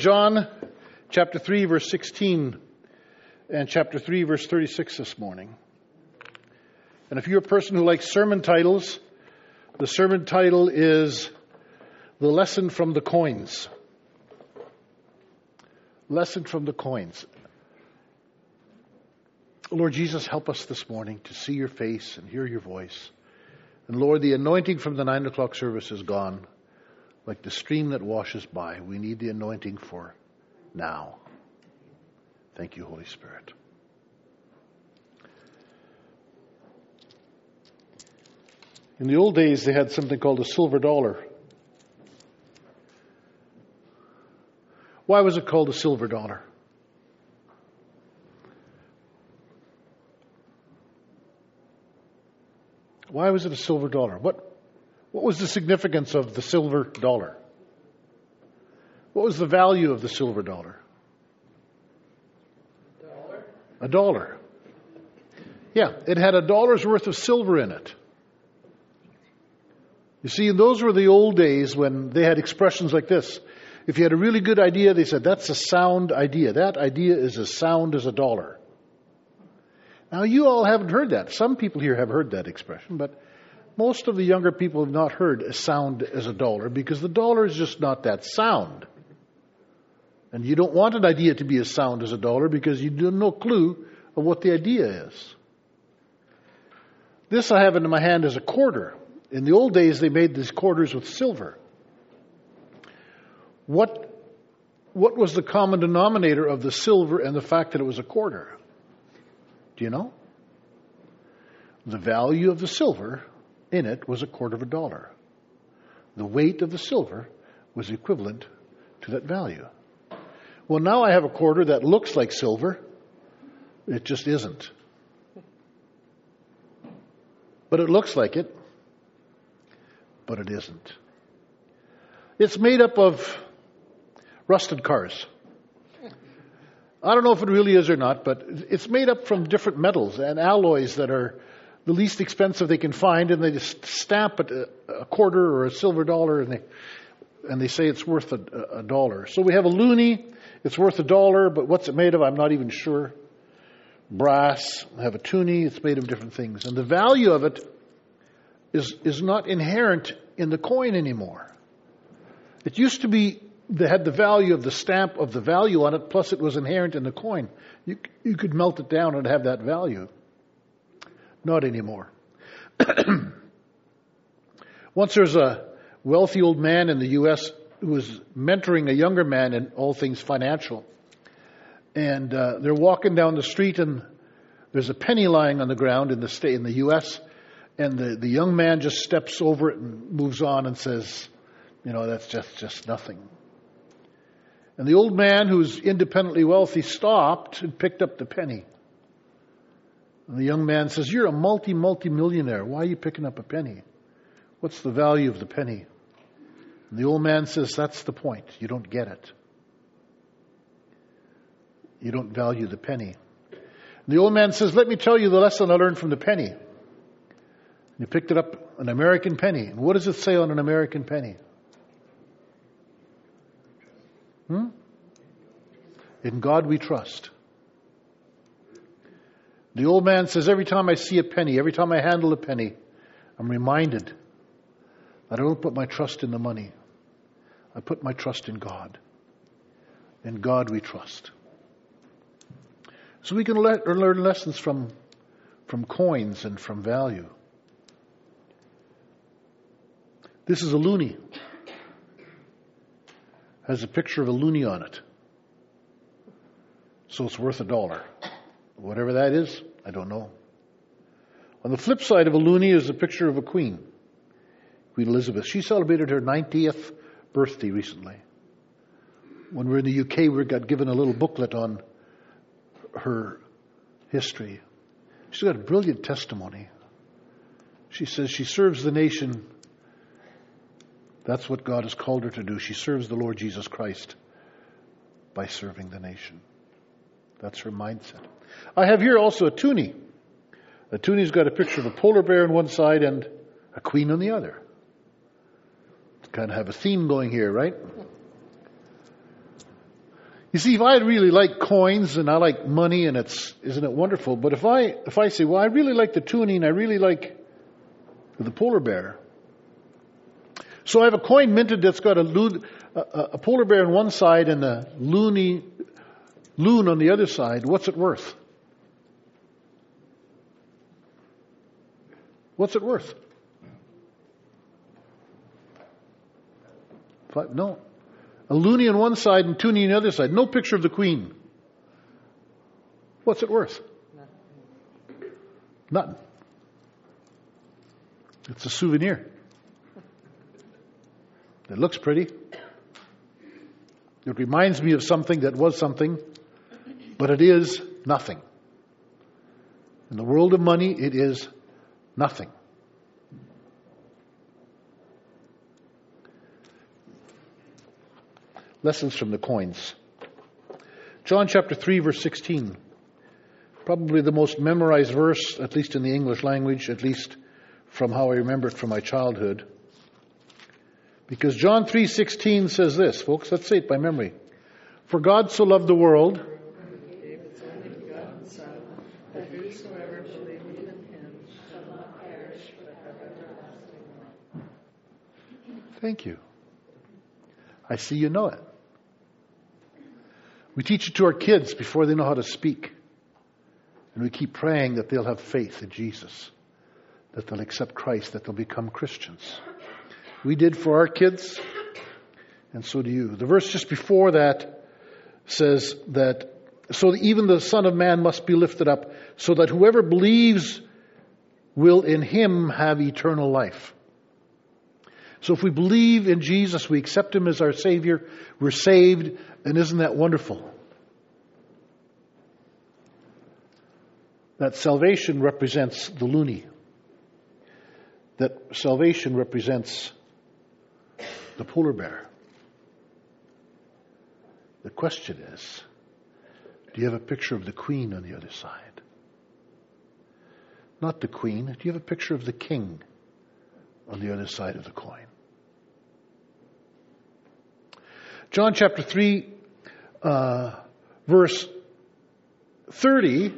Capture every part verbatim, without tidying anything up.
John chapter three, verse sixteen, and chapter three, verse thirty-six this morning. And if you're a person who likes sermon titles, the sermon title is The Lesson from the Coins. Lesson from the Coins. Lord Jesus, help us this morning to see your face and hear your voice. And Lord, the anointing from the nine o'clock service is gone. Like the stream that washes by, we need the anointing for now. Thank you, Holy Spirit. In the old days, they had something called a silver dollar. Why was it called a silver dollar? Why was it a silver dollar? What What was the significance of the silver dollar? What was the value of the silver dollar? Dollar. A dollar. Yeah, it had a dollar's worth of silver in it. You see, those were the old days when they had expressions like this. If you had a really good idea, they said, that's a sound idea. That idea is as sound as a dollar. Now, you all haven't heard that. Some people here have heard that expression, but most of the younger people have not heard as sound as a dollar because the dollar is just not that sound. And you don't want an idea to be as sound as a dollar because you have no clue of what the idea is. This I have in my hand as a quarter. In the old days, they made these quarters with silver. What, what was the common denominator of the silver and the fact that it was a quarter? Do you know? The value of the silver in it was a quarter of a dollar. The weight of the silver was equivalent to that value. Well, now I have a quarter that looks like silver. It just isn't. But it looks like it. But it isn't. It's made up of rusted cars. I don't know if it really is or not, but it's made up from different metals and alloys that are the least expensive they can find, and they just stamp it a, a quarter or a silver dollar, and they and they say it's worth a, a dollar. So we have a loonie, it's worth a dollar, but what's it made of? I'm not even sure. Brass. I have a toonie, it's made of different things. And the value of it is, is not inherent in the coin anymore. It used to be, they had the value of the stamp of the value on it, plus it was inherent in the coin. You, you could melt it down and have that value. Not anymore. Once there was a wealthy old man in the U S who was mentoring a younger man in all things financial. And uh, they're walking down the street and there's a penny lying on the ground in the state in the U S And the, the young man just steps over it and moves on and says, you know, that's just, just nothing. And the old man, who's independently wealthy, stopped and picked up the penny. And the young man says, you're a multi, multi-millionaire. Why are you picking up a penny? What's the value of the penny? And the old man says, that's the point. You don't get it. You don't value the penny. And the old man says, let me tell you the lesson I learned from the penny. And he picked it up, an American penny. And what does it say on an American penny? Hmm? In God we trust. The old man says, every time I see a penny, every time I handle a penny, I'm reminded that I don't put my trust in the money. I put my trust in God. In God we trust. So we can le- learn lessons from, from coins and from value. This is a loonie. Has a picture of a loonie on it. So it's worth a dollar. Whatever that is, I don't know. On the flip side of a loonie is a picture of a queen, Queen Elizabeth. She celebrated her ninetieth birthday recently. When we were in the U K, we got given a little booklet on her history. She's got a brilliant testimony. She says she serves the nation. That's what God has called her to do. She serves the Lord Jesus Christ by serving the nation. That's her mindset. I have here also a toonie. A toonie's got a picture of a polar bear on one side and a queen on the other. Kind of have a theme going here, right? You see, if I really like coins and I like money, and it's, isn't it wonderful? But if I, if I say, well, I really like the tuning, I really like the polar bear. So I have a coin minted that's got a, loon, a, a polar bear on one side and a loony, loon on the other side. What's it worth? What's it worth? Five, no. A loony on one side and tuning on the other side. No picture of the Queen. What's it worth? Nothing. Nothing. It's a souvenir. It looks pretty. It reminds me of something that was something, but it is nothing. In the world of money, it is nothing. Lessons from the coins. John chapter three, verse sixteen. Probably the most memorized verse, at least in the English language, at least from how I remember it from my childhood. Because John three sixteen says this, folks, let's say it by memory. For God so loved the world. Thank you. I see you know it. We teach it to our kids before they know how to speak. And we keep praying that they'll have faith in Jesus, that they'll accept Christ, that they'll become Christians. We did for our kids, and so do you. The verse just before that says that, so that even the Son of Man must be lifted up, so that whoever believes will in him have eternal life. So if we believe in Jesus, we accept him as our Savior, we're saved, and isn't that wonderful? That salvation represents the loony. That salvation represents the polar bear. The question is, do you have a picture of the Queen on the other side? Not the Queen. Do you have a picture of the King on the other side of the coin? John chapter three, uh, verse thirty,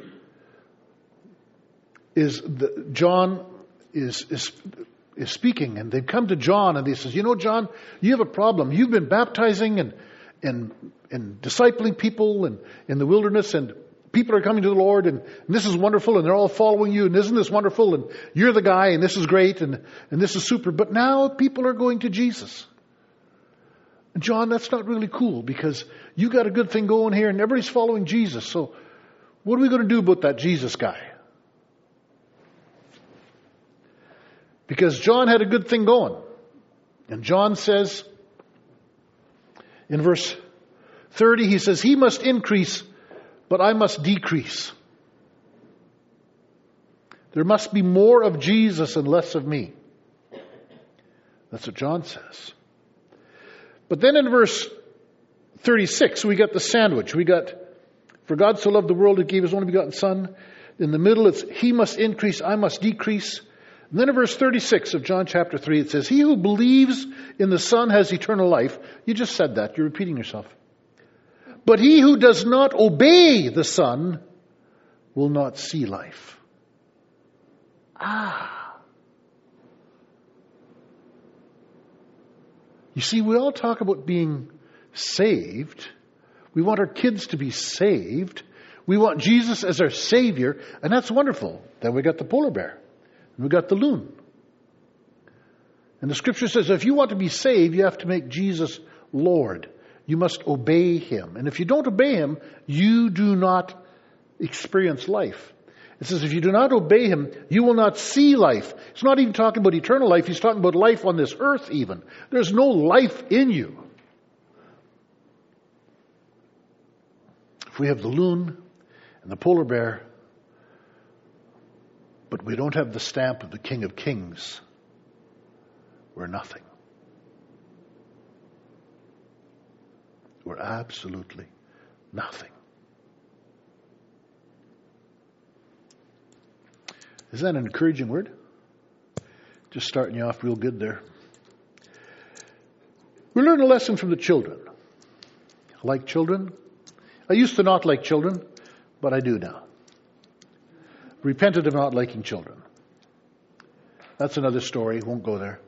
is the, John is, is is speaking, and they've come to John, and they says, you know, John, you have a problem. You've been baptizing and and and discipling people and in the wilderness, and people are coming to the Lord, and, and this is wonderful, and they're all following you, and isn't this wonderful? And you're the guy, and this is great, and and this is super. But now people are going to Jesus. John, that's not really cool, because you got a good thing going here and everybody's following Jesus. So what are we going to do about that Jesus guy? Because John had a good thing going. And John says in verse thirty, he says, he must increase, but I must decrease. There must be more of Jesus and less of me. That's what John says. But then in verse thirty-six, we got the sandwich. We got, for God so loved the world, he gave his only begotten Son. In the middle, it's, he must increase, I must decrease. And then in verse thirty-six of John chapter three, it says, he who believes in the Son has eternal life. You just said that. You're repeating yourself. But he who does not obey the Son will not see life. Ah. You see, we all talk about being saved. We want our kids to be saved. We want Jesus as our Savior, and that's wonderful. Then we got the polar bear, and we got the loon. And the Scripture says if you want to be saved, you have to make Jesus Lord. You must obey him. And if you don't obey him, you do not experience life. It says if you do not obey him, you will not see life. It's not even talking about eternal life. He's talking about life on this earth even. There's no life in you. If we have the loon and the polar bear, but we don't have the stamp of the King of Kings, we're nothing. We're absolutely nothing. Is that an encouraging word? Just starting you off real good there. We learn a lesson from the children. Like children, I used to not like children, but I do now. Repented of not liking children. That's another story. Won't go there.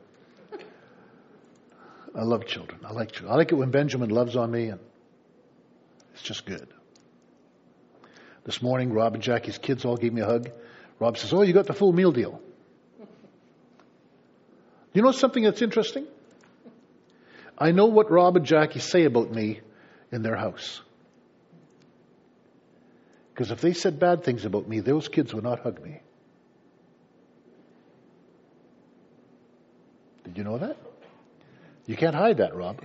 I love children. I like children. I like it when Benjamin loves on me, and it's just good. This morning, Rob and Jackie's kids all gave me a hug. Rob says, "Oh, you got the full meal deal." You know something that's interesting? I know what Rob and Jackie say about me in their house. Because if they said bad things about me, those kids would not hug me. Did you know that? You can't hide that, Rob.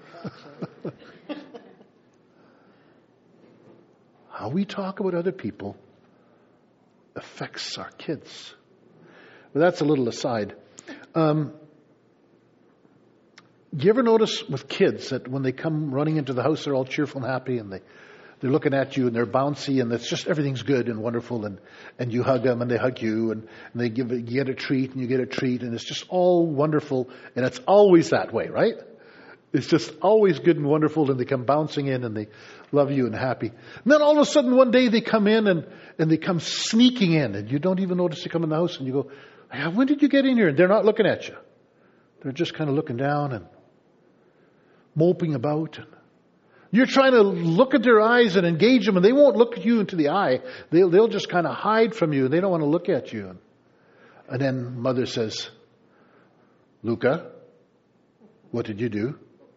How we talk about other people affects our kids. But that's a little aside. Um, do you ever notice with kids that when they come running into the house, they're all cheerful and happy, and they, they're looking at you, and they're bouncy, and it's just everything's good and wonderful, and, and you hug them, and they hug you, and, and they give you get a treat, and you get a treat, and it's just all wonderful, and it's always that way, right? It's just always good and wonderful, and they come bouncing in, and they love you and happy. And then all of a sudden one day they come in, and, and they come sneaking in, and you don't even notice they come in the house, and you go, "When did you get in here?" And they're not looking at you. They're just kind of looking down and moping about. And you're trying to look at their eyes and engage them, and they won't look you into the eye. They'll, they'll just kind of hide from you. They don't want to look at you. And, and then mother says, "Luca, what did you do?"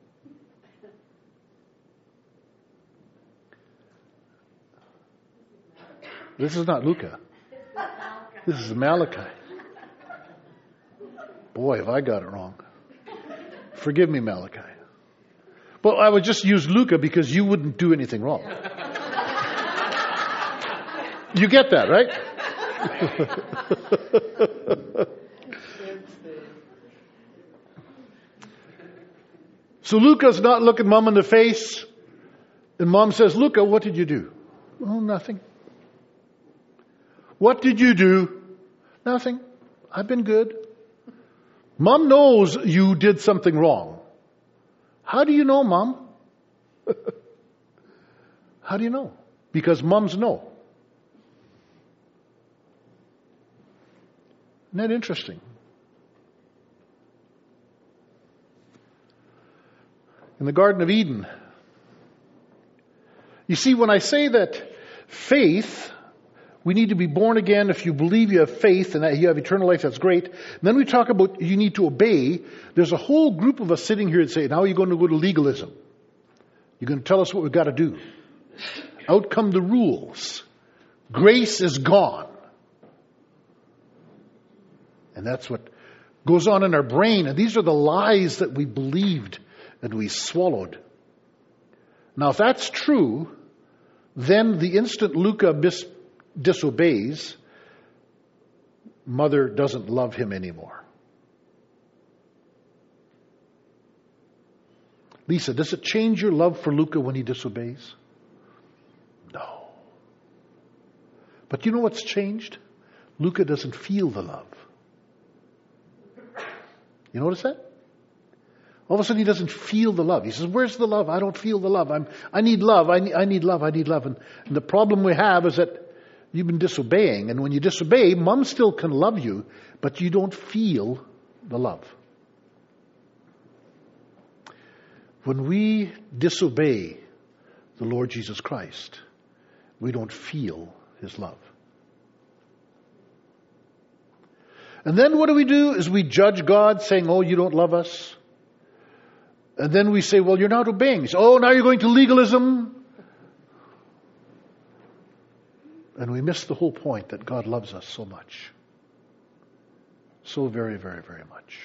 This is not Luca. This is Malachi. Boy, have I got it wrong. Forgive me, Malachi. Well, I would just use Luca because you wouldn't do anything wrong. You get that, right? So Luca's not looking mom in the face, and mom says, "Luca, what did you do?" "Oh, nothing." "What did you do?" "Nothing. I've been good." Mom knows you did something wrong. How do you know, Mom? How do you know? Because moms know. Isn't that interesting? In the Garden of Eden, you see, when I say that faith, we need to be born again. If you believe you have faith and that you have eternal life, that's great. And then we talk about you need to obey. There's a whole group of us sitting here and say, "Now you're going to go to legalism. You're going to tell us what we've got to do." Out come the rules. Grace is gone. And that's what goes on in our brain. And these are the lies that we believed and we swallowed. Now, if that's true, then the instant Luca mis- disobeys, mother doesn't love him anymore. Lisa, does it change your love for Luca when he disobeys? No. But you know what's changed? Luca doesn't feel the love. You notice that? All of a sudden he doesn't feel the love. He says, "Where's the love? I don't feel the love. I'm, I need love. I need, I need love. I need love." And, and the problem we have is that you've been disobeying. And when you disobey, mom still can love you, but you don't feel the love. When we disobey the Lord Jesus Christ, we don't feel his love. And then what do we do? Is we judge God, saying, "Oh, you don't love us." And then we say, "Well, you're not obeying." So, "Oh, now you're going to legalism." And we miss the whole point that God loves us so much. So very, very, very much.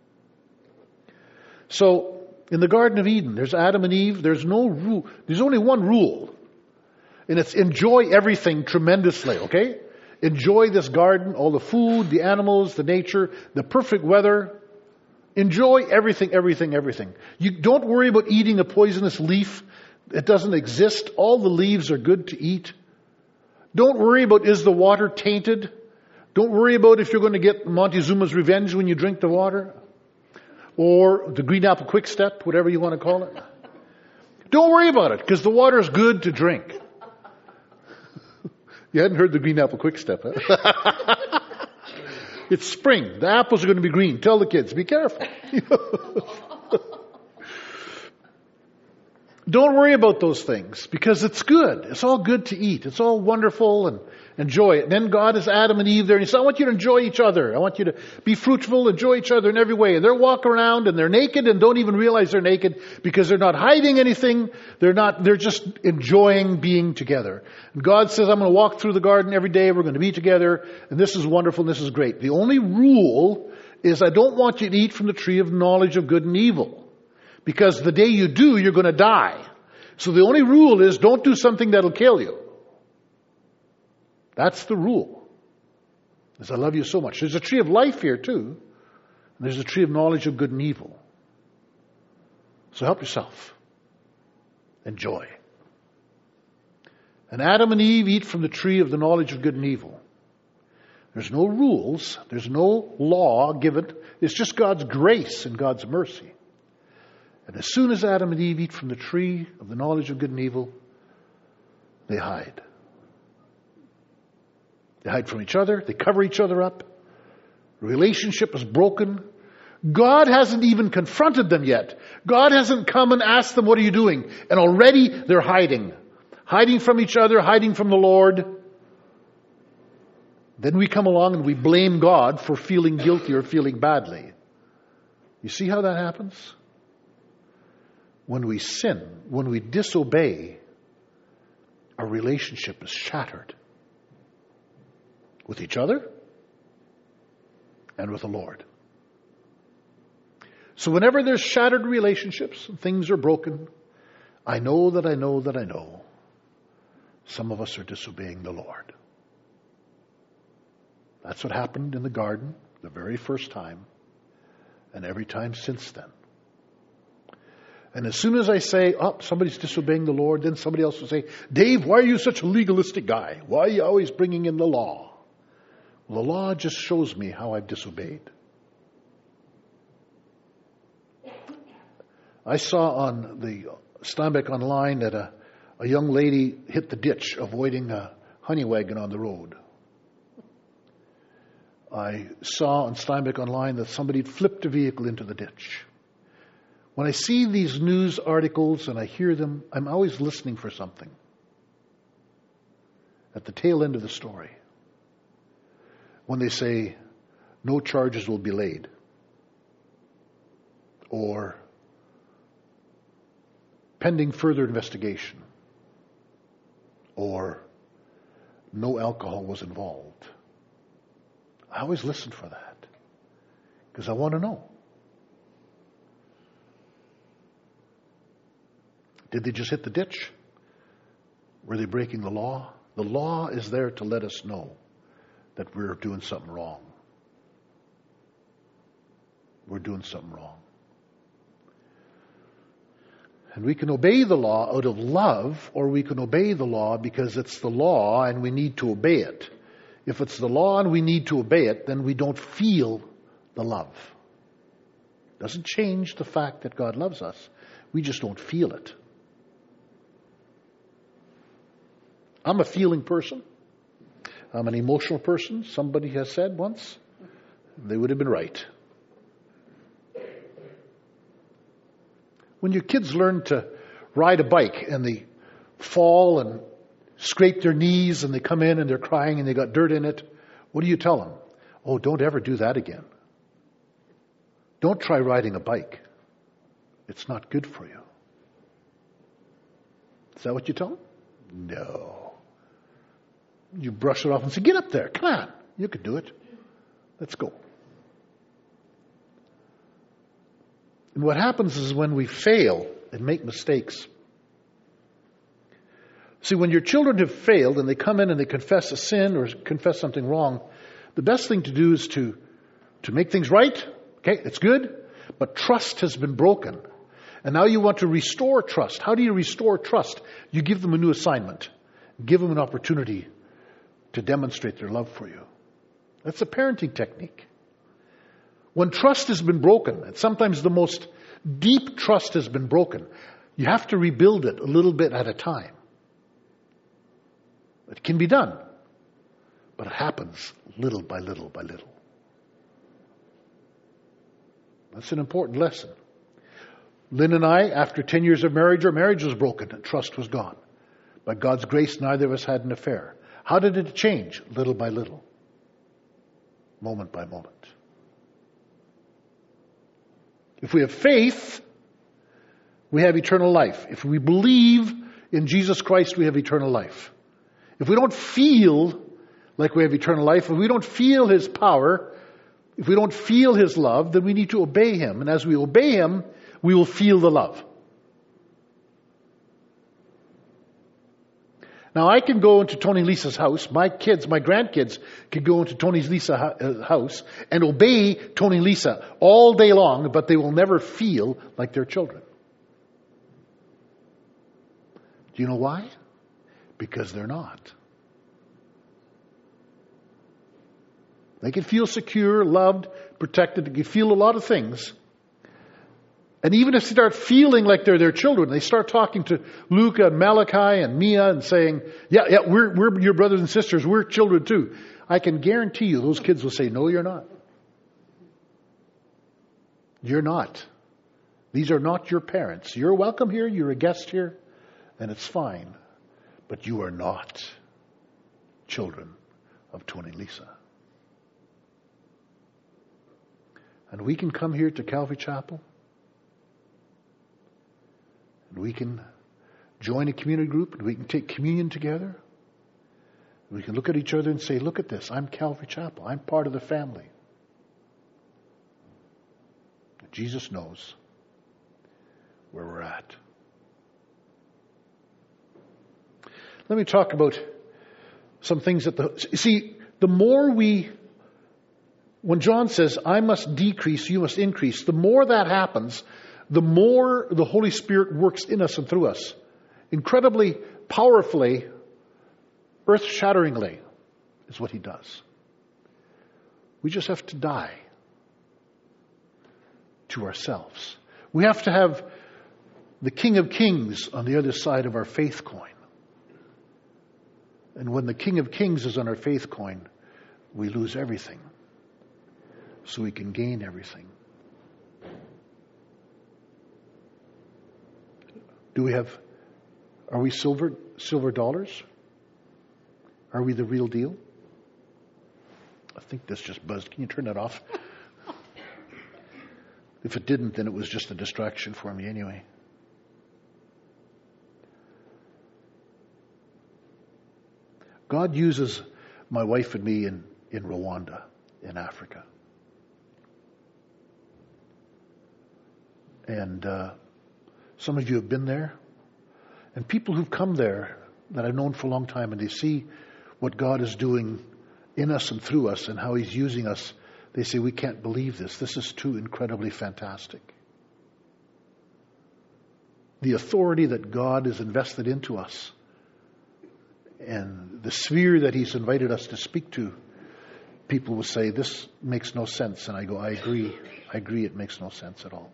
So, in the Garden of Eden, there's Adam and Eve. There's no rule. There's only one rule. And it's enjoy everything tremendously, okay? Enjoy this garden, all the food, the animals, the nature, the perfect weather. Enjoy everything, everything, everything. You don't worry about eating a poisonous leaf. It doesn't exist. All the leaves are good to eat. Don't worry about, is the water tainted? Don't worry about if you're going to get Montezuma's revenge when you drink the water. Or the green apple quick step, whatever you want to call it. Don't worry about it, because the water is good to drink. You hadn't heard the Green Apple Quick Step, huh? It's spring. The apples are going to be green. Tell the kids, be careful. Don't worry about those things, because it's good. It's all good to eat. It's all wonderful, and enjoy it. And then God is Adam and Eve there, and he said, I want you to enjoy each other. I want you to be fruitful, enjoy each other in every way. And they're walking around and they're naked and don't even realize they're naked, because they're not hiding anything. They're not, they're just enjoying being together. And God says, I'm going to walk through the garden every day. We're going to be together. And this is wonderful. And this is great. The only rule is I don't want you to eat from the tree of knowledge of good and evil. Because the day you do, you're going to die. So the only rule is don't do something that'll kill you. That's the rule. Because I love you so much. There's a tree of life here too. And there's a tree of knowledge of good and evil. So help yourself. Enjoy. And Adam and Eve eat from the tree of the knowledge of good and evil. There's no rules. There's no law given. It's just God's grace and God's mercy. And as soon as Adam and Eve eat from the tree of the knowledge of good and evil, they hide. They hide from each other. They cover each other up. The relationship is broken. God hasn't even confronted them yet. God hasn't come and asked them, what are you doing? And already they're hiding. Hiding from each other, hiding from the Lord. Then we come along and we blame God for feeling guilty or feeling badly. You see how that happens? When we sin, when we disobey, our relationship is shattered. With each other and with the Lord. So whenever there's shattered relationships and things are broken, I know that I know that I know some of us are disobeying the Lord. That's what happened in the garden the very first time and every time since then. And as soon as I say, oh, somebody's disobeying the Lord, then somebody else will say, Dave, why are you such a legalistic guy? Why are you always bringing in the law? Well, the law just shows me how I've disobeyed. I saw on the Steinbeck online that a, a young lady hit the ditch avoiding a honey wagon on the road. I saw on Steinbeck online that somebody had flipped a vehicle into the ditch. When I see these news articles and I hear them, I'm always listening for something at the tail end of the story. When they say, no charges will be laid. Or pending further investigation. Or no alcohol was involved. I always listen for that. Because I want to know. Did they just hit the ditch? Were they breaking the law? The law is there to let us know that we're doing something wrong. We're doing something wrong. And we can obey the law out of love, or we can obey the law because it's the law and we need to obey it. If it's the law and we need to obey it, then we don't feel the love. It doesn't change the fact that God loves us. We just don't feel it. I'm a feeling person. I'm an emotional person. Somebody has said once. They would have been right. When your kids learn to ride a bike and they fall and scrape their knees and they come in and they're crying and they got dirt in it, what do you tell them? Oh, don't ever do that again. Don't try riding a bike. It's not good for you. Is that what you tell them? No. You brush it off and say, get up there. Come on. You can do it. Let's go. And what happens is when we fail and make mistakes. See, when your children have failed and they come in and they confess a sin or confess something wrong, the best thing to do is to, to make things right. Okay, it's good. But trust has been broken. And now you want to restore trust. How do you restore trust? You give them a new assignment. Give them an opportunity to demonstrate their love for you. That's a parenting technique. When trust has been broken, and sometimes the most deep trust has been broken, You have to rebuild it a little bit at a time. It can be done, but it happens little by little by little. That's an important lesson. Lynn and I, after ten years of marriage, our marriage was broken and trust was gone. By God's grace, neither of us had an affair. How did it change? Little by little. Moment by moment. If we have faith, we have eternal life. If we believe in Jesus Christ, we have eternal life. If we don't feel like we have eternal life, if we don't feel His power, if we don't feel His love, then we need to obey Him. And as we obey Him, we will feel the love. Now, I can go into Tony Lisa's house. My kids, my grandkids, can go into Tony Lisa's house and obey Tony Lisa all day long, but they will never feel like their children. Do you know why? Because they're not. They can feel secure, loved, protected. They can feel a lot of things. And even if they start feeling like they're their children, they start talking to Luca and Malachi and Mia and saying, yeah, yeah, we're, we're your brothers and sisters. We're children too. I can guarantee you those kids will say, no, you're not. You're not. These are not your parents. You're welcome here. You're a guest here. And it's fine. But you are not children of Tony Lisa. And we can come here to Calvary Chapel. And we can join a community group and we can take communion together. We can look at each other and say, look at this. I'm Calvary Chapel. I'm part of the family. Jesus knows where we're at. Let me talk about some things that the... See, the more we... When John says, I must decrease, you must increase, the more that happens, the more the Holy Spirit works in us and through us. Incredibly, powerfully, earth-shatteringly is what He does. We just have to die to ourselves. We have to have the King of Kings on the other side of our faith coin. And when the King of Kings is on our faith coin, we lose everything so we can gain everything. Do we have, are we silver, silver dollars? Are we the real deal? I think this just buzzed. Can you turn that off? If it didn't, then it was just a distraction for me anyway. God uses my wife and me in, in Rwanda, in Africa. And uh, some of you have been there. And people who've come there that I've known for a long time, and they see what God is doing in us and through us and how He's using us, they say, we can't believe this. This is too incredibly fantastic. The authority that God has invested into us and the sphere that He's invited us to speak to, people will say, this makes no sense. And I go, I agree. I agree it makes no sense at all.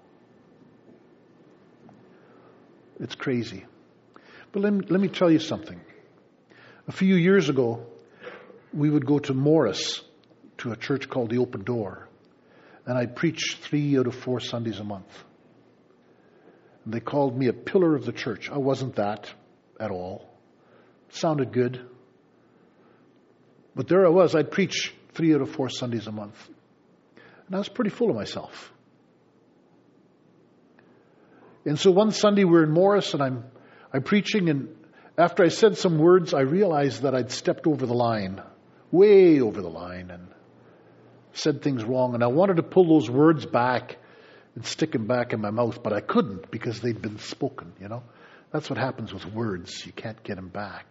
It's crazy. But let me, let me tell you something. A few years ago, we would go to Morris, to a church called the Open Door. And I'd preach three out of four Sundays a month. And they called me a pillar of the church. I wasn't that at all. It sounded good. But there I was. I'd preach three out of four Sundays a month. And I was pretty full of myself. And so one Sunday we're in Morris and I'm I'm preaching, and after I said some words, I realized that I'd stepped over the line, way over the line, and said things wrong. And I wanted to pull those words back and stick them back in my mouth, but I couldn't because they'd been spoken, you know. That's what happens with words. You can't get them back.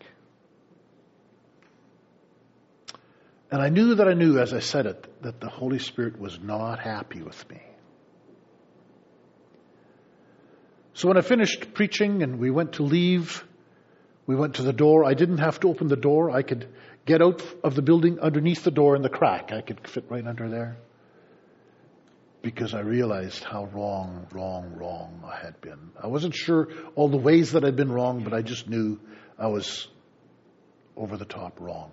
And I knew that I knew as I said it that the Holy Spirit was not happy with me. So when I finished preaching and we went to leave, we went to the door. I didn't have to open the door. I could get out of the building underneath the door in the crack. I could fit right under there. because I realized how wrong, wrong, wrong I had been. I wasn't sure all the ways that I'd been wrong, but I just knew I was over the top wrong.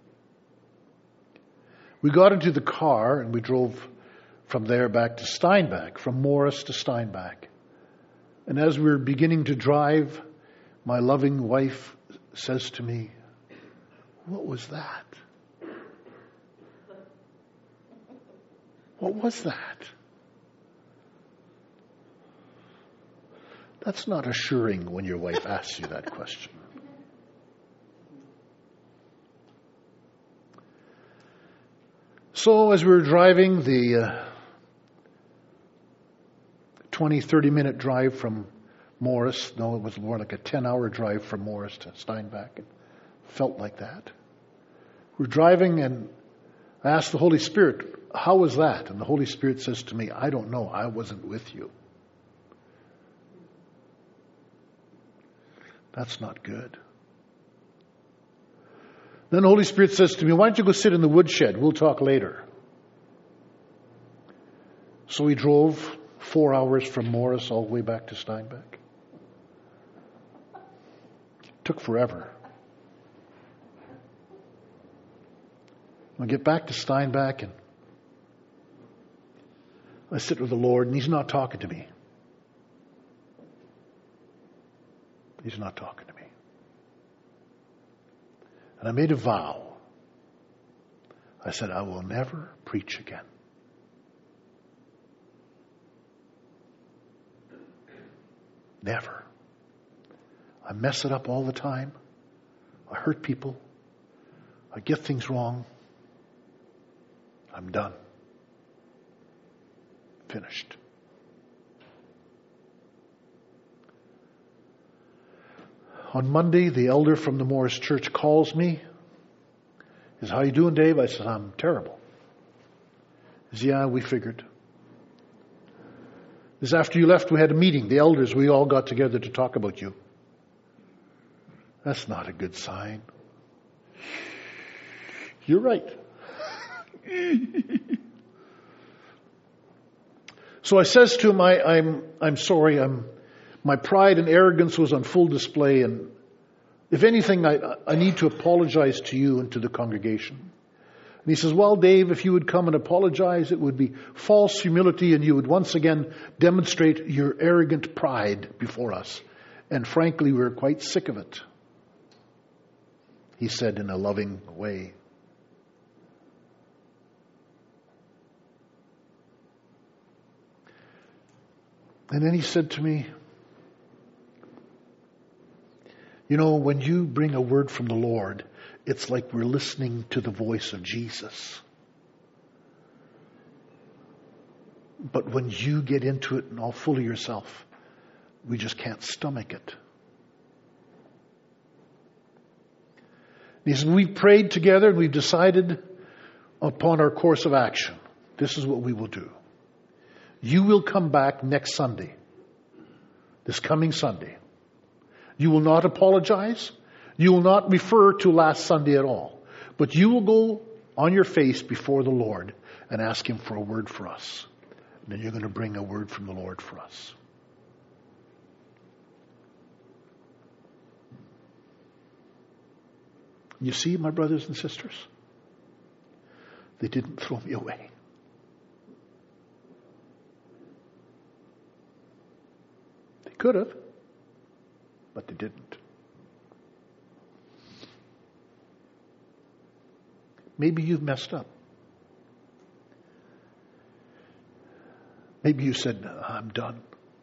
We got into the car and we drove from there back to Steinbach, from Morris to Steinbach. And as we were beginning to drive, my loving wife says to me, "What was that? What was that?" That's not assuring when your wife asks you that question. So as we were driving the uh, twenty, thirty minute drive from Morris, no, it was more like a ten hour drive from Morris to Steinbach. It felt like that. We're driving and I asked the Holy Spirit, "How was that?" And the Holy Spirit says to me, "I don't know. I wasn't with you." That's not good. Then the Holy Spirit says to me, "Why don't you go sit in the woodshed? We'll talk later." So we drove four hours from Morris all the way back to Steinbach. It took forever. I get back to Steinbach and I sit with the Lord and He's not talking to me. He's not talking to me. And I made a vow. I said, I will never preach again. Never. I mess it up all the time. I hurt people. I get things wrong. I'm done. Finished. On Monday, the elder from the Morris Church calls me. He says, "How you doing, Dave?" I said, "I'm terrible." He says, "Yeah, we figured." He says, "After you left, we had a meeting. The elders, we all got together to talk about you." That's not a good sign. You're right. So I says to him, I, I'm, I'm sorry, I'm, my pride and arrogance was on full display, and if anything, I, I need to apologize to you and to the congregation. And he says, "Well, Dave, if you would come and apologize, it would be false humility, and you would once again demonstrate your arrogant pride before us. And frankly, we're quite sick of it," he said in a loving way. And then he said to me, "You know, when you bring a word from the Lord, it's like we're listening to the voice of Jesus. But when you get into it and all full of yourself, we just can't stomach it." He said, "We've prayed together and we've decided upon our course of action. This is what we will do. You will come back next Sunday, this coming Sunday. You will not apologize. You will not refer to last Sunday at all. But you will go on your face before the Lord and ask Him for a word for us. And then you're going to bring a word from the Lord for us." You see, my brothers and sisters, they didn't throw me away. They could have, but they didn't. Maybe you've messed up. Maybe you said, "I'm done."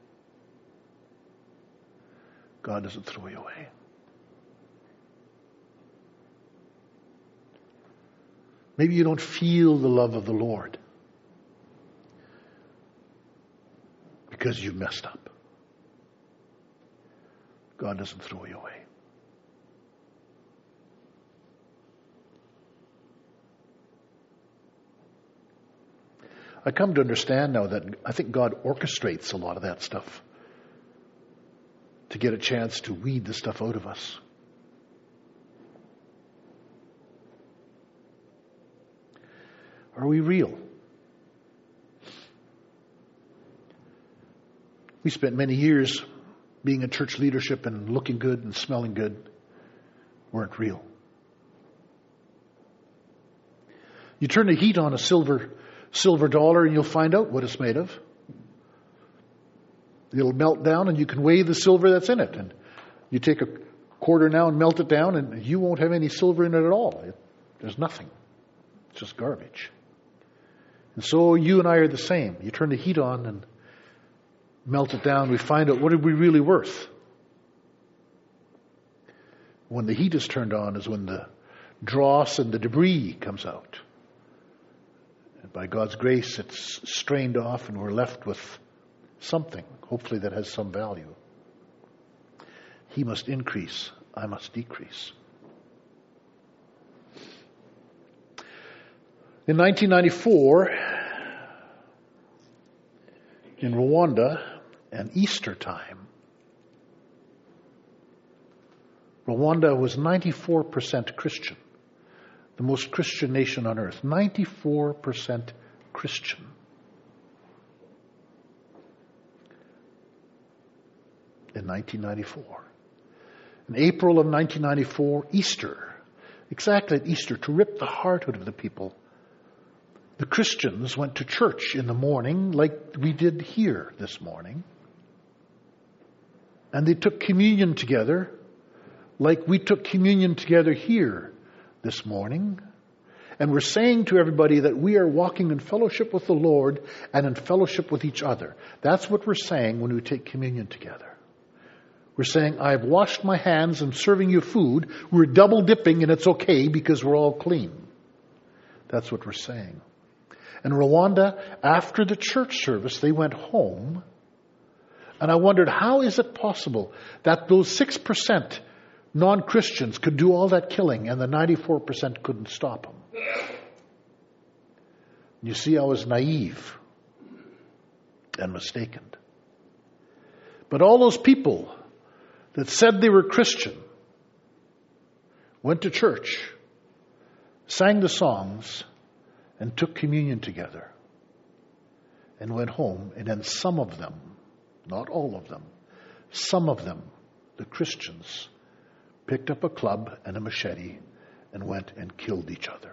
God doesn't throw you away. Maybe you don't feel the love of the Lord because you've messed up. God doesn't throw you away. I come to understand now that I think God orchestrates a lot of that stuff to get a chance to weed the stuff out of us. Are we real? We spent many years being in church leadership and looking good and smelling good weren't real. You turn the heat on a silver silver dollar and you'll find out what it's made of. It'll melt down and you can weigh the silver that's in it. And you take a quarter now and melt it down and you won't have any silver in it at all. It, there's nothing. It's just garbage. And so you and I are the same. You turn the heat on and melt it down. We find out what are we really worth. When the heat is turned on is when the dross and the debris comes out. And by God's grace, it's strained off and we're left with something, hopefully that has some value. He must increase, I must decrease. In nineteen ninety-four, in Rwanda, and Easter time, Rwanda was ninety-four percent Christian, the most Christian nation on earth. ninety-four percent Christian. In nineteen ninety-four. In April of nineteen ninety-four, Easter, exactly at Easter, to rip the heart out of the people, the Christians went to church in the morning like we did here this morning. And they took communion together like we took communion together here this morning. And we're saying to everybody that we are walking in fellowship with the Lord and in fellowship with each other. That's what we're saying when we take communion together. We're saying, I've washed my hands and serving you food. We're double dipping and it's okay because we're all clean. That's what we're saying. In Rwanda, after the church service, they went home. And I wondered, how is it possible that those six percent non-Christians could do all that killing and the ninety-four percent couldn't stop them? You see, I was naive and mistaken. But all those people that said they were Christian went to church, sang the songs, and took communion together and went home. And then some of them, not all of them, some of them, the Christians, picked up a club and a machete and went and killed each other.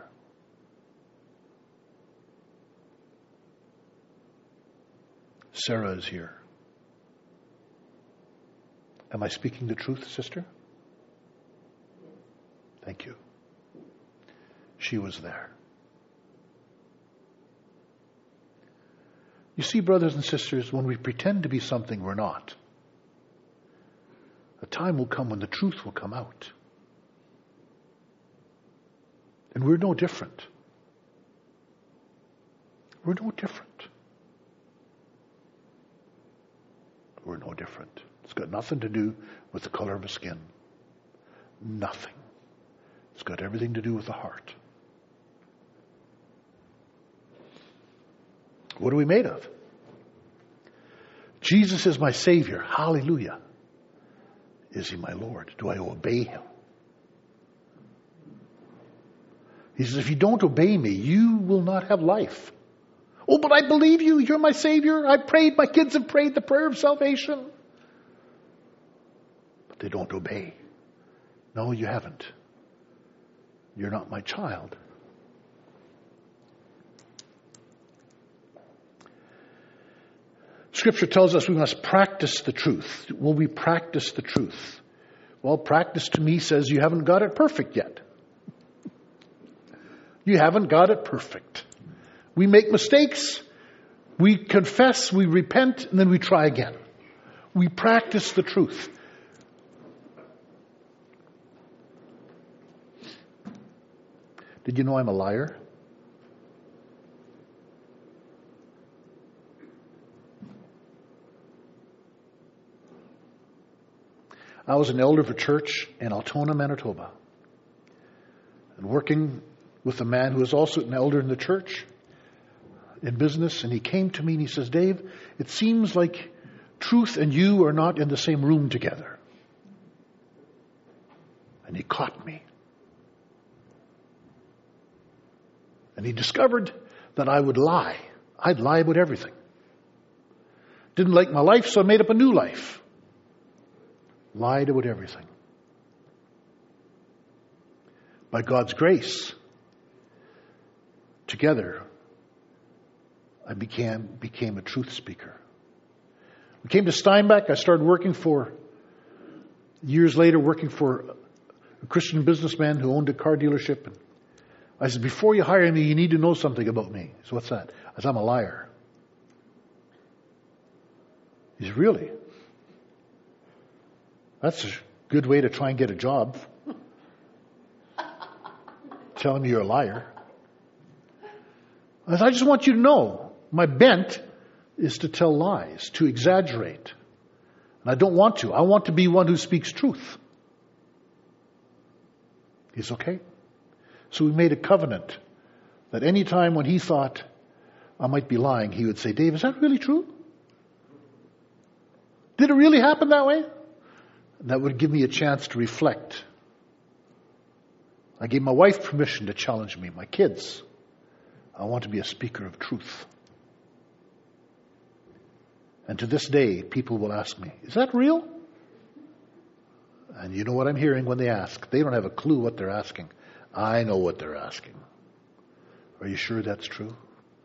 Sarah is here. Am I speaking the truth, sister? Thank you. She was there. You see, brothers and sisters, when we pretend to be something we're not, a time will come when the truth will come out. And we're no different. We're no different. We're no different. It's got nothing to do with the color of the skin. Nothing. It's got everything to do with the heart. What are we made of? Jesus is my Savior. Hallelujah. Is He my Lord? Do I obey Him? He says, if you don't obey me, you will not have life. Oh, but I believe you. You're my Savior. I prayed. My kids have prayed the prayer of salvation. But they don't obey. No, you haven't. You're not my child. Scripture tells us we must practice the truth. Will we practice the truth? Well, practice to me says you haven't got it perfect yet. You haven't got it perfect. We make mistakes, we confess, we repent, and then we try again. We practice the truth. Did you know I'm a liar? I was an elder of a church in Altona, Manitoba, and working with a man who was also an elder in the church, in business, and he came to me and he says, Dave, it seems like truth and you are not in the same room together. And he caught me. And he discovered that I would lie. I'd lie about everything. Didn't like my life, so I made up a new life. Lied about everything. By God's grace, together, I became, became a truth speaker. We came to Steinbach. I started working for, years later, working for a Christian businessman who owned a car dealership. And I said, before you hire me, you need to know something about me. He said, what's that? I said, I'm a liar. He said, really? That's a good way to try and get a job. Telling me you're a liar. I said, I just want you to know, my bent is to tell lies, to exaggerate. And I don't want to. I want to be one who speaks truth. He's okay. So we made a covenant that any time when he thought I might be lying, he would say, Dave, is that really true? Did it really happen that way? And that would give me a chance to reflect. I gave my wife permission to challenge me, my kids. I want to be a speaker of truth. And to this day, people will ask me, is that real? And you know what I'm hearing when they ask? They don't have a clue what they're asking. I know what they're asking. Are you sure that's true?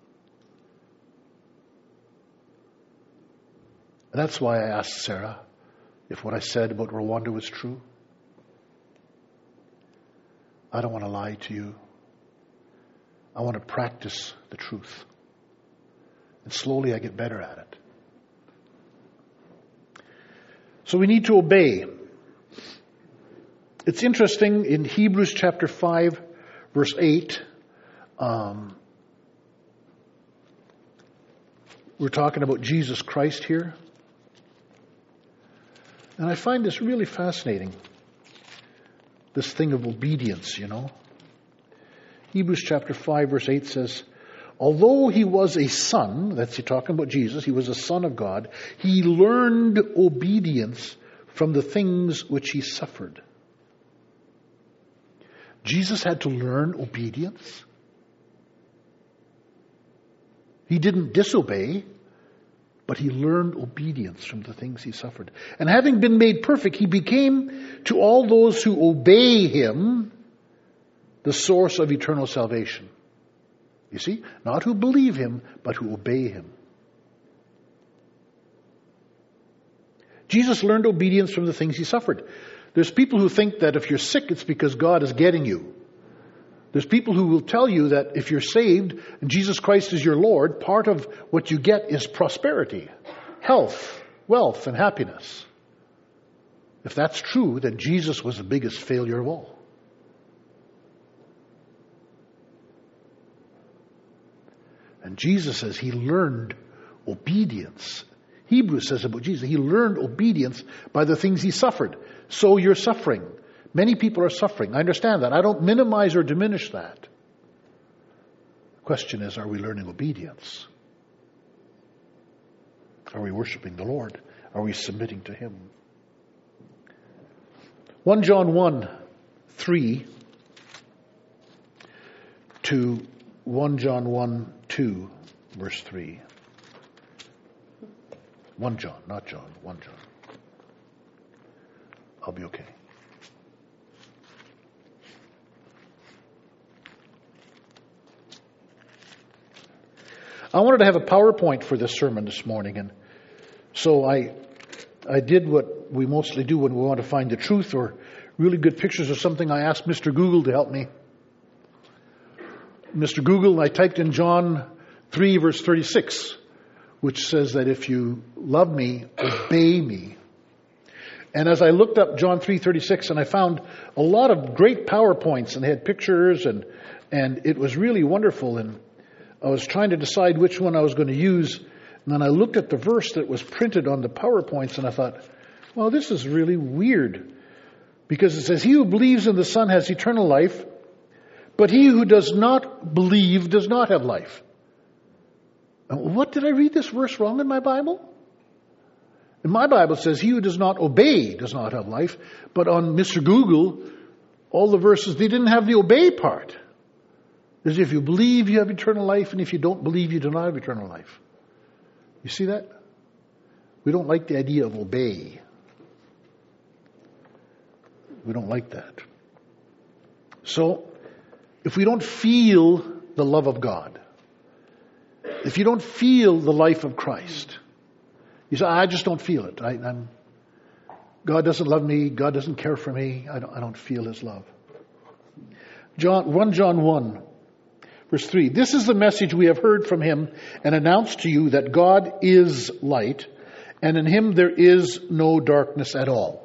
And that's why I asked Sarah if what I said about Rwanda was true. I don't want to lie to you. I want to practice the truth. And slowly I get better at it. So we need to obey. It's interesting in Hebrews chapter five, verse eight, um, we're talking about Jesus Christ here. And I find this really fascinating. This thing of obedience, you know. Hebrews chapter five, verse eight says, although he was a son, that's he talking about Jesus, he was a son of God, he learned obedience from the things which he suffered. Jesus had to learn obedience. He didn't disobey, but he learned obedience from the things he suffered. And having been made perfect, he became to all those who obey him the source of eternal salvation. You see, not who believe him, but who obey him. Jesus learned obedience from the things he suffered. There's people who think that if you're sick, it's because God is getting you. There's people who will tell you that if you're saved and Jesus Christ is your Lord, part of what you get is prosperity, health, wealth, and happiness. If that's true, then Jesus was the biggest failure of all. And Jesus says he learned obedience. Hebrews says about Jesus, he learned obedience by the things he suffered. So you're suffering. Many people are suffering. I understand that. I don't minimize or diminish that. The question is, are we learning obedience? Are we worshiping the Lord? Are we submitting to him? First John one, three to First John one, two, verse three. First John, not John, First John. I'll be okay. I wanted to have a PowerPoint for this sermon this morning, and so I I did what we mostly do when we want to find the truth or really good pictures of something. I asked Mister Google to help me. Mister Google, I typed in John three, verse thirty-six, which says that if you love me, obey me. And as I looked up John three thirty-six, and I found a lot of great PowerPoints, and they had pictures, and and it was really wonderful. And I was trying to decide which one I was going to use. And then I looked at the verse that was printed on the PowerPoints, and I thought, well, this is really weird. Because it says, he who believes in the Son has eternal life, but he who does not believe does not have life. What, did I read this verse wrong in my Bible? In my Bible it says, he who does not obey does not have life. But on Mister Google, all the verses, they didn't have the obey part. There's if you believe, you have eternal life, and if you don't believe, you do not have eternal life. You see that? We don't like the idea of obey. We don't like that. So, if we don't feel the love of God, if you don't feel the life of Christ, you say, I just don't feel it. I, I'm, God doesn't love me. God doesn't care for me. I don't, I don't feel His love. John, First John one, verse three. This is the message we have heard from Him and announced to you, that God is light, and in Him there is no darkness at all.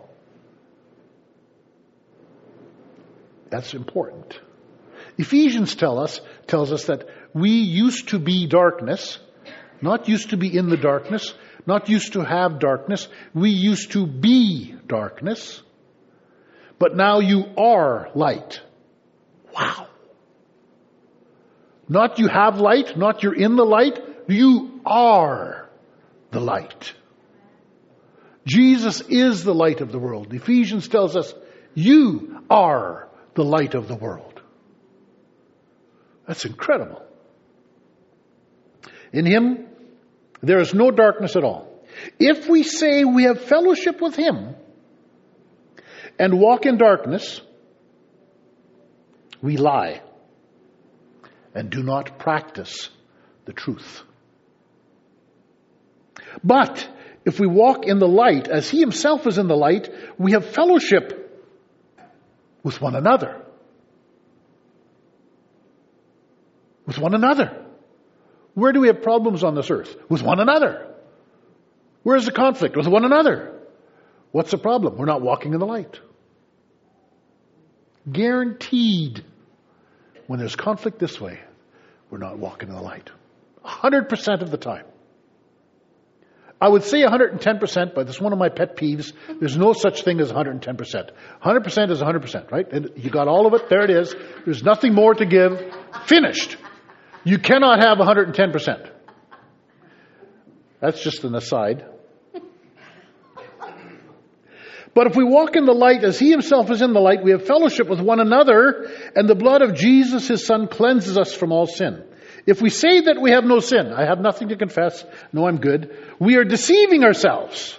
That's important. Ephesians tell us, tells us that we used to be darkness, not used to be in the darkness, not used to have darkness. We used to be darkness, but now you are light. Wow. Not you have light, not you're in the light, you are the light. Jesus is the light of the world. Ephesians tells us you are the light of the world. That's incredible. In Him, there is no darkness at all. If we say we have fellowship with Him and walk in darkness, we lie and do not practice the truth. But if we walk in the light, as He Himself is in the light, we have fellowship with one another. With one another. Where do we have problems on this earth? With one another. Where's the conflict? With one another. What's the problem? We're not walking in the light. Guaranteed. When there's conflict this way, we're not walking in the light. one hundred percent of the time. I would say one hundred ten percent, but it's one of my pet peeves. There's no such thing as one hundred ten percent. one hundred percent is one hundred percent, right? And you got all of it. There it is. There's nothing more to give. Finished. You cannot have one hundred ten percent. That's just an aside. But if we walk in the light as He Himself is in the light, we have fellowship with one another, and the blood of Jesus, His Son, cleanses us from all sin. If we say that we have no sin, I have nothing to confess, no, I'm good, we are deceiving ourselves.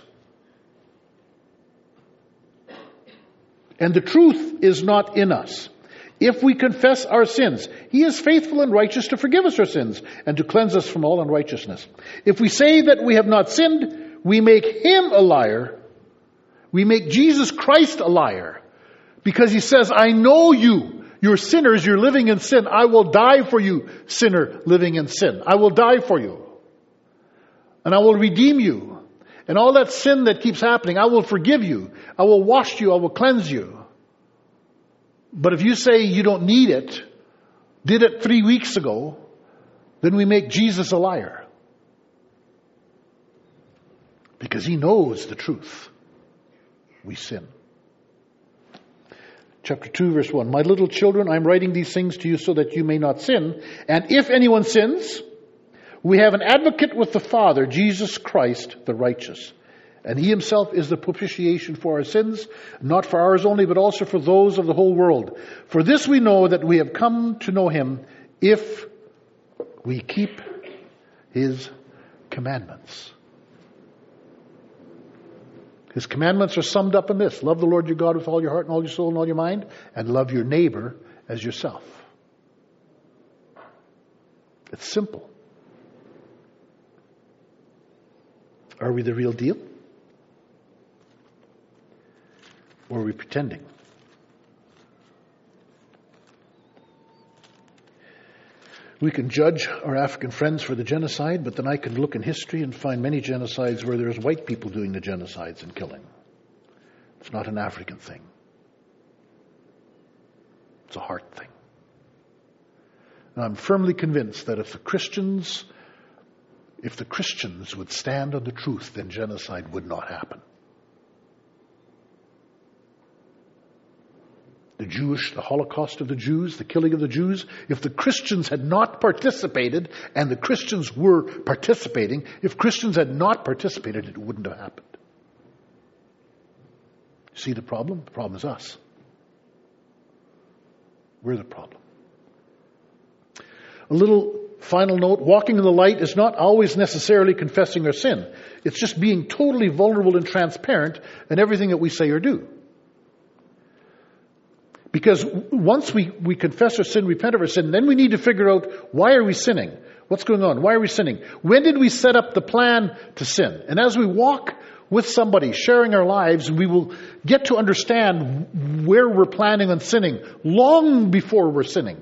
And the truth is not in us. If we confess our sins, He is faithful and righteous to forgive us our sins and to cleanse us from all unrighteousness. If we say that we have not sinned, we make Him a liar. We make Jesus Christ a liar. Because He says, I know you. You're sinners. You're living in sin. I will die for you, sinner living in sin. I will die for you. And I will redeem you. And all that sin that keeps happening, I will forgive you. I will wash you. I will cleanse you. But if you say you don't need it, did it three weeks ago, then we make Jesus a liar. Because He knows the truth. We sin. Chapter two, verse one. My little children, I'm writing these things to you so that you may not sin. And if anyone sins, we have an advocate with the Father, Jesus Christ, the righteous. And He Himself is the propitiation for our sins, not for ours only, but also for those of the whole world. For this we know that we have come to know Him if we keep His commandments. His commandments are summed up in this. Love the Lord your God with all your heart and all your soul and all your mind, and love your neighbor as yourself. It's simple. Are we the real deal? Or are we pretending? We can judge our African friends for the genocide, but then I can look in history and find many genocides where there's white people doing the genocides and killing. It's not an African thing. It's a heart thing. And I'm firmly convinced that if the Christians, if the Christians would stand on the truth, then genocide would not happen. The Jewish, the Holocaust of the Jews, the killing of the Jews, if the Christians had not participated, and the Christians were participating, if Christians had not participated, it wouldn't have happened. See the problem? The problem is us. We're the problem. A little Final note, walking in the light is not always necessarily confessing our sin. It's just being totally vulnerable and transparent in everything that we say or do. Because once we, we confess our sin, repent of our sin, then we need to figure out, why are we sinning? What's going on? Why are we sinning? When did we set up the plan to sin? And as we walk with somebody, sharing our lives, we will get to understand where we're planning on sinning long before we're sinning.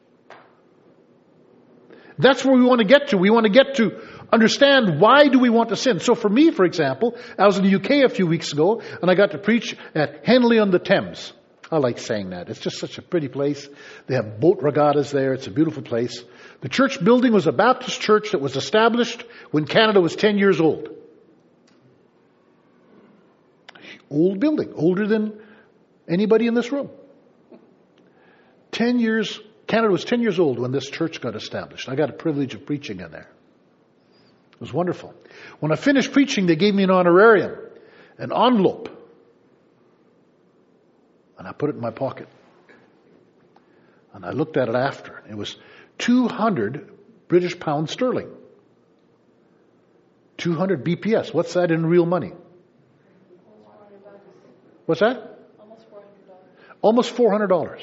That's where we want to get to. We want to get to understand, why do we want to sin? So for me, for example, I was in the U K a few weeks ago, and I got to preach at Henley-on-the-Thames. I like saying that. It's just such a pretty place. They have boat regattas there. It's a beautiful place. The church building was a Baptist church that was established when Canada was ten years old. Old building, older than anybody in this room. Ten years, Canada was ten years old when this church got established. I got a privilege of preaching in there. It was wonderful. When I finished preaching, they gave me an honorarium, an envelope. And I put it in my pocket. And I looked at it after. It was two hundred British pounds sterling. two hundred B P S. What's that in real money? What's that? Almost four hundred dollars. Almost four hundred dollars.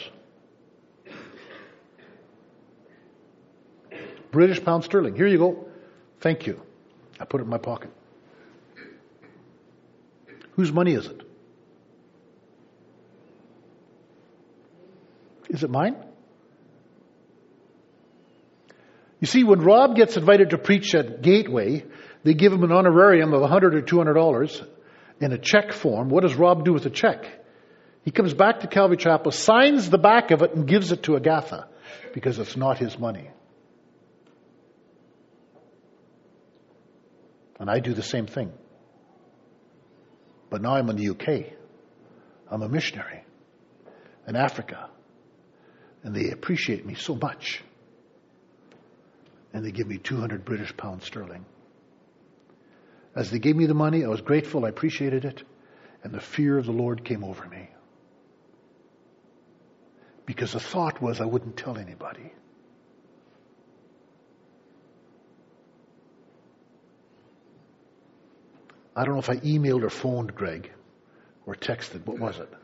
British pound sterling. Here you go. Thank you. I put it in my pocket. Whose money is it? Is it mine? You see, when Rob gets invited to preach at Gateway, they give him an honorarium of one hundred or two hundred dollars in a check form. What does Rob do with the check? He comes back to Calvary Chapel, signs the back of it, and gives it to Agatha, because it's not his money. And I do the same thing. But now I'm in the U K. I'm a missionary in Africa. And they appreciate me so much. And they give me two hundred British pounds sterling. As they gave me the money, I was grateful, I appreciated it. And the fear of the Lord came over me. Because the thought was I wouldn't tell anybody. I don't know if I emailed or phoned Greg or texted. What was it?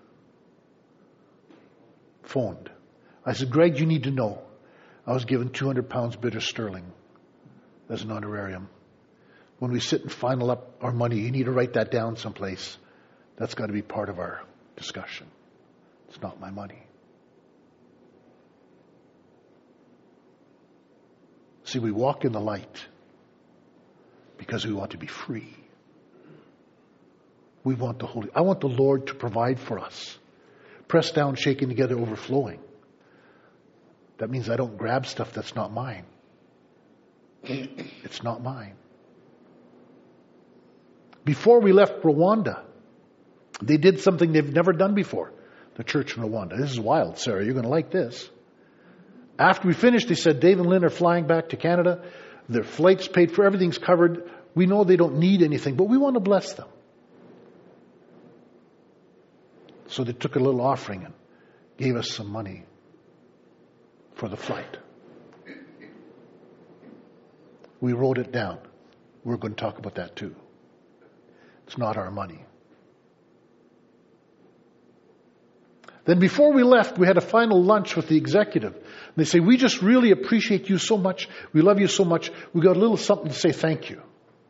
Phoned. I said, Greg, you need to know. I was given two hundred pounds British sterling as an honorarium. When we sit and final up our money, you need to write that down someplace. That's got to be part of our discussion. It's not my money. See, we walk in the light because we want to be free. We want the Holy. I want the Lord to provide for us. Pressed down, shaken together, overflowing. That means I don't grab stuff that's not mine. It's not mine. Before we left Rwanda, they did something they've never done before. The church in Rwanda. This is wild, Sarah. You're going to like this. After we finished, they said, Dave and Lynn are flying back to Canada. Their flights paid for. Everything's covered. We know they don't need anything, but we want to bless them. So they took a little offering and gave us some money for the flight. We wrote it down. We're going to talk about that too. It's not our money. Then before we left, we had a final lunch with the executive. They say, we just really appreciate you so much. We love you so much. We got a little something to say thank you.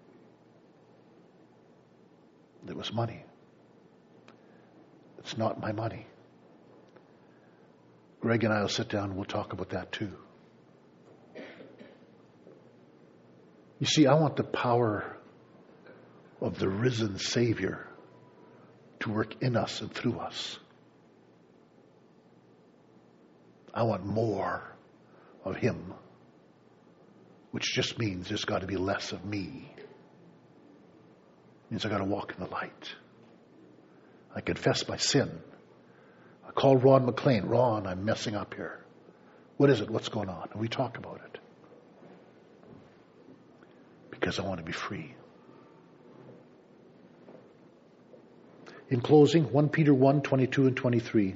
It was money. It's not my money. Greg and I will sit down and we'll talk about that too. You see, I want the power of the risen Savior to work in us and through us. I want more of Him, which just means there's got to be less of me. It means I've got to walk in the light. I confess my sin. I call Ron McLean. Ron, I'm messing up here. What is it? What's going on? And we talk about it. Because I want to be free. In closing, First Peter one, twenty-two and twenty-three.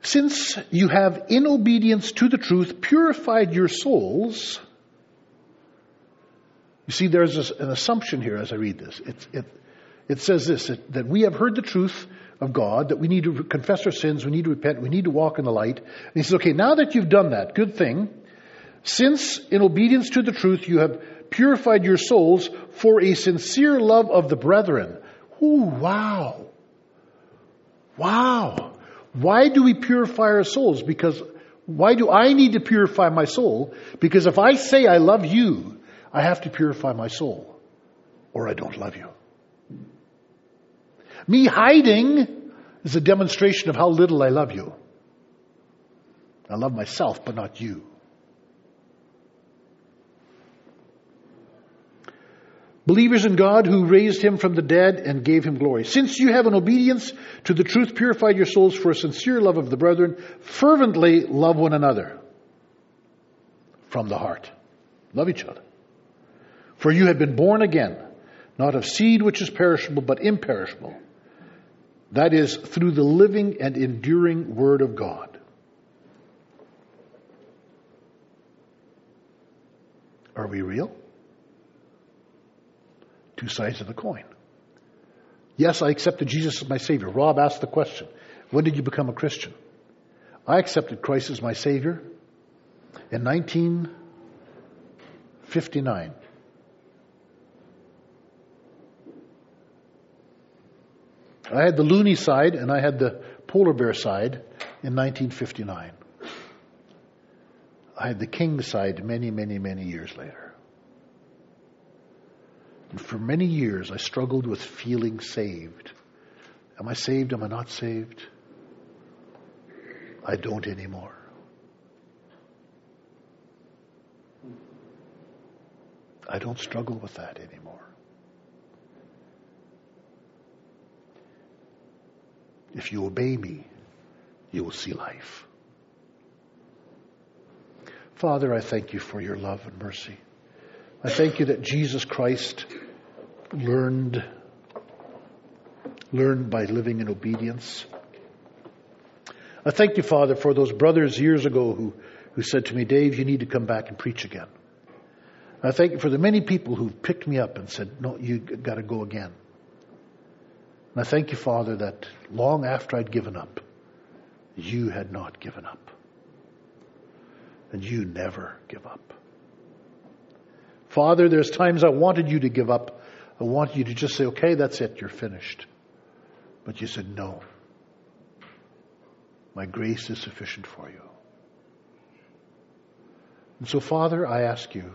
Since you have, in obedience to the truth, purified your souls. You see, there's an assumption here as I read this. It, it, it says this, it, that we have heard the truth of God, that we need to confess our sins, we need to repent, we need to walk in the light. And he says, okay, now that you've done that, good thing, since in obedience to the truth you have purified your souls for a sincere love of the brethren. Ooh, wow. Wow. Why do we purify our souls? Because, why do I need to purify my soul? Because if I say I love you, I have to purify my soul, or I don't love you. Me hiding is a demonstration of how little I love you. I love myself, but not you. Believers in God who raised him from the dead and gave him glory. Since you have in obedience to the truth purified your souls for a sincere love of the brethren, fervently love one another from the heart. Love each other. For you have been born again, not of seed which is perishable, but imperishable. That is, through the living and enduring Word of God. Are we real? Two sides of the coin. Yes, I accepted Jesus as my Savior. Rob asked the question, when did you become a Christian? I accepted Christ as my Savior in nineteen fifty-nine. I had the loony side and I had the polar bear side in nineteen fifty-nine. I had the king side many, many, many years later. And for many years I struggled with feeling saved. Am I saved? Am I not saved? I don't anymore. I don't struggle with that anymore. If you obey me, you will see life. Father, I thank you for your love and mercy. I thank you that Jesus Christ learned, learned by living in obedience. I thank you, Father, for those brothers years ago who, who said to me, Dave, you need to come back and preach again. I thank you for the many people who've picked me up and said, no, you got to go again. And I thank you, Father, that long after I'd given up, you had not given up. And you never give up. Father, there's times I wanted you to give up. I want you to just say, okay, that's it, you're finished. But you said, no. My grace is sufficient for you. And so, Father, I ask you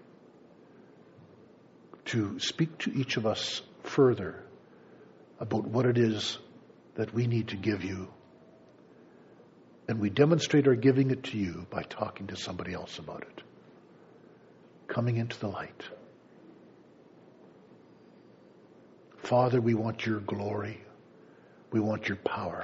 to speak to each of us further about what it is that we need to give you. And we demonstrate our giving it to you by talking to somebody else about it. Coming into the light. Father, we want your glory. We want your power.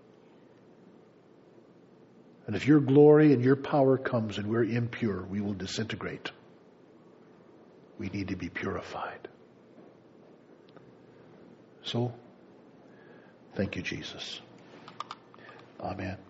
And if your glory and your power comes and we're impure, we will disintegrate. We need to be purified. So, thank you, Jesus. Amen.